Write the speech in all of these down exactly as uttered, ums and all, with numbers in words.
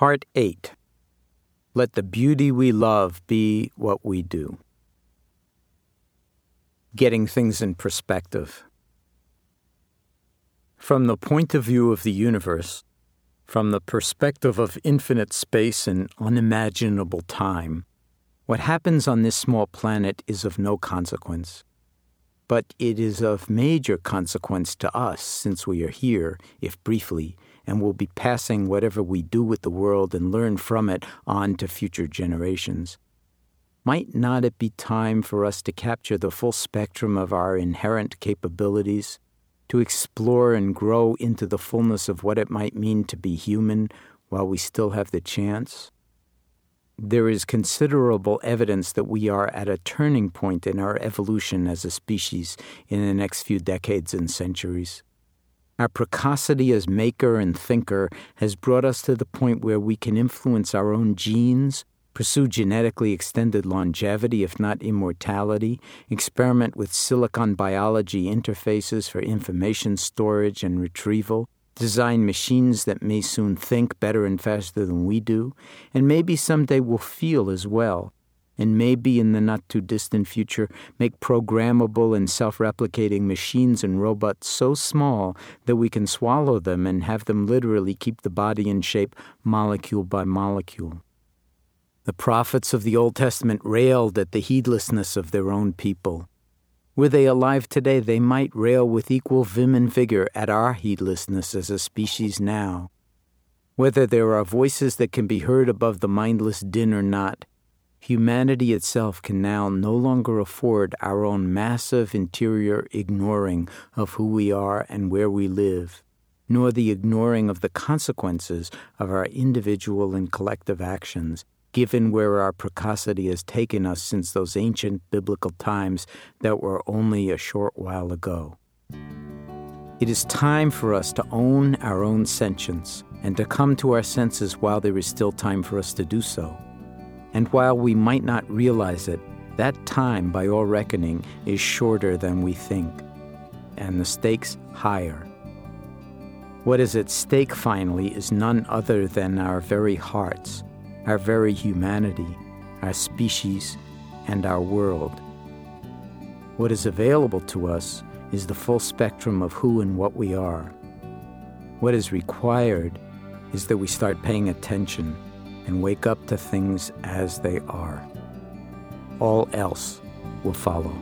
Part eight. Let the beauty we love be what we do. Getting things in perspective. From the point of view of the universe, from the perspective of infinite space and unimaginable time, what happens on this small planet is of no consequence. But it is of major consequence to us, since we are here, if briefly, and will be passing whatever we do with the world and learn from it on to future generations. Might not it be time for us to capture the full spectrum of our inherent capabilities, to explore and grow into the fullness of what it might mean to be human while we still have the chance? There is considerable evidence that we are at a turning point in our evolution as a species in the next few decades and centuries. Our precocity as maker and thinker has brought us to the point where we can influence our own genes, pursue genetically extended longevity, if not immortality, experiment with silicon biology interfaces for information storage and retrieval, design machines that may soon think better and faster than we do, and maybe someday will feel as well, and maybe in the not-too-distant future make programmable and self-replicating machines and robots so small that we can swallow them and have them literally keep the body in shape molecule by molecule. The prophets of the Old Testament railed at the heedlessness of their own people. Were they alive today, they might rail with equal vim and vigor at our heedlessness as a species now. Whether there are voices that can be heard above the mindless din or not, humanity itself can now no longer afford our own massive interior ignoring of who we are and where we live, nor the ignoring of the consequences of our individual and collective actions, given where our precocity has taken us since those ancient biblical times that were only a short while ago. It is time for us to own our own sentience and to come to our senses while there is still time for us to do so. And while we might not realize it, that time, by all reckoning, is shorter than we think, and the stakes higher. What is at stake, finally, is none other than our very hearts, our very humanity, our species, and our world. What is available to us is the full spectrum of who and what we are. What is required is that we start paying attention and wake up to things as they are. All else will follow.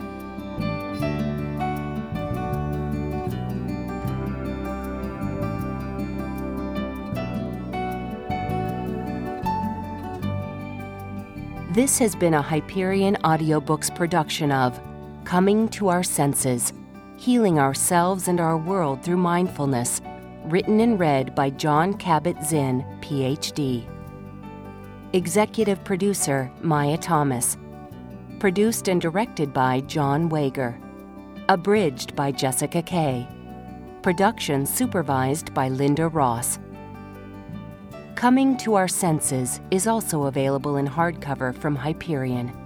This has been a Hyperion Audiobooks production of Coming to Our Senses, Healing Ourselves and Our World Through Mindfulness, written and read by Jon Kabat-Zinn, P H D. Executive producer Maya Thomas. Produced and directed by John Wager. Abridged by Jessica Kay. Production supervised by Linda Ross. Coming to Our Senses is also available in hardcover from Hyperion.